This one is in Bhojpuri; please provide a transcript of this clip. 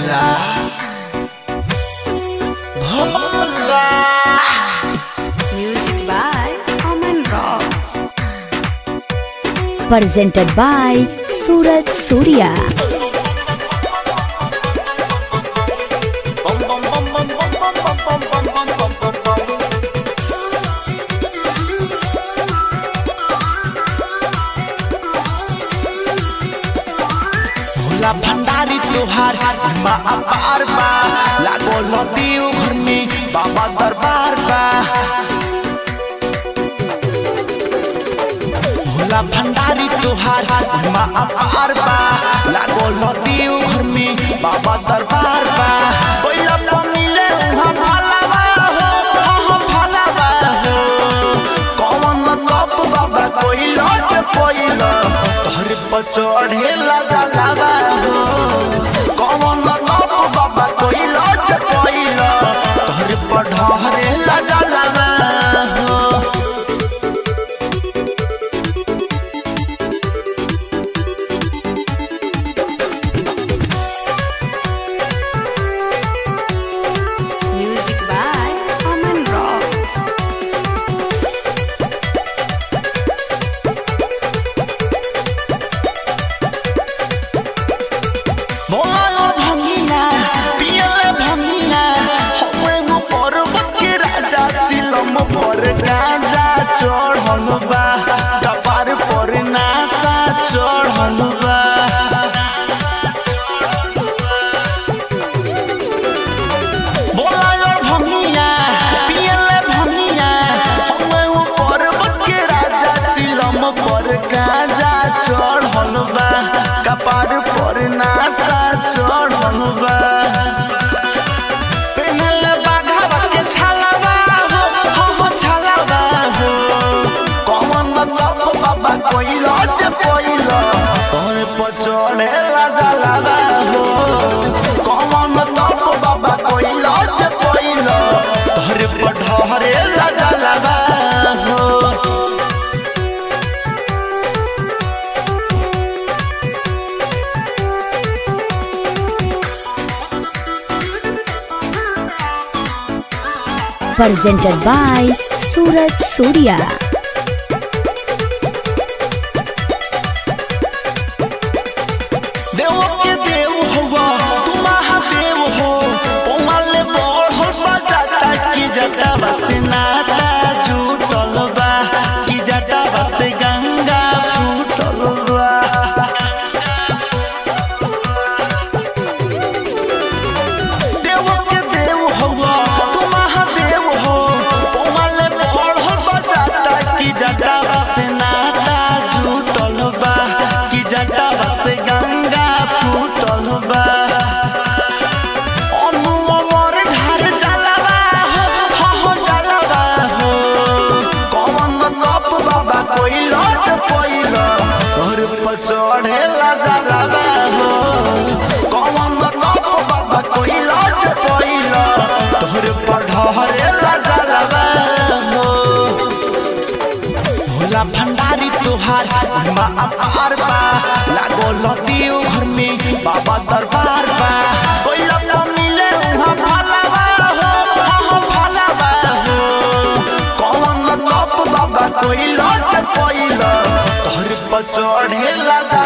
Bhola Bhola. Music by Aman Rock. Presented by Suraj Surya. Bhola Bhandari त्योहार माँ अपार बा, लागो नदियों घर में बाबा दरबार बा। भोला भंडारी त्योहार माँ अपार बा, लागो नदियों घर में बाबा दरबार बा। कोइला मिले उहाँ भलावा हो, हाँ भलावा हो। कौन तप बाबा कोइला के कोइला घर पर चढ़ेला जलावा हो। कौन तप बाबा कोइला के कोइला घर पर ढहरेला जलावा हो। Music by Aman Rock. Bhola और भंगिया पियले भंगिया होवे मो पर्वत के राजा चिलम पर गाजा चढ़ल बा, कपार पर नासा चढ़ल बा। भोला और भंगिया पियले भंगिया होवे मो पर्वत के राजा चिलम पर गाजा चढ़ल बा, कपार पर नासा चढ़ल बा। पेनल बाघा के छलावा हो, हो छलावा हो। कौन तप बाबा कोइला जे कोइला तोर पर चढ़ेला जलावा हो। कौन तप बाबा कोइला जे कोइला तोर पर ढहरेला जलावा हो। Presented by Suraj Surya. देव के देव हुआ तू महादेव हो। ओमाले बढ़ल बा जाता की जटा बस नाता जुटल बा, की जटा बस गंगा फूटल बा। देव के देव हुआ तू महादेव हो। ओमाले बढ़ल बा जाता की जटा बस नाता जुटल बा, की जटा बस गंगा फूटल बा। अनुमर ढार जलावा हो, हो जलावा हो। कौन तप बाबा कोइला जे कोइला घर पर चढ़ेला जलावा हो। कौन तप बाबा कोइला जे कोइला घर पर ढहरेला जलावा हो। भोला भंडारी त्योहार माँ अपार बा, लागो नदियों घर में बाबा दरबार बा। कोइला मिले उहाँ भलावा हो, हाँ भलावा हो। कौन तप बाबा कोइला जे कोइला घर पर चढ़ेला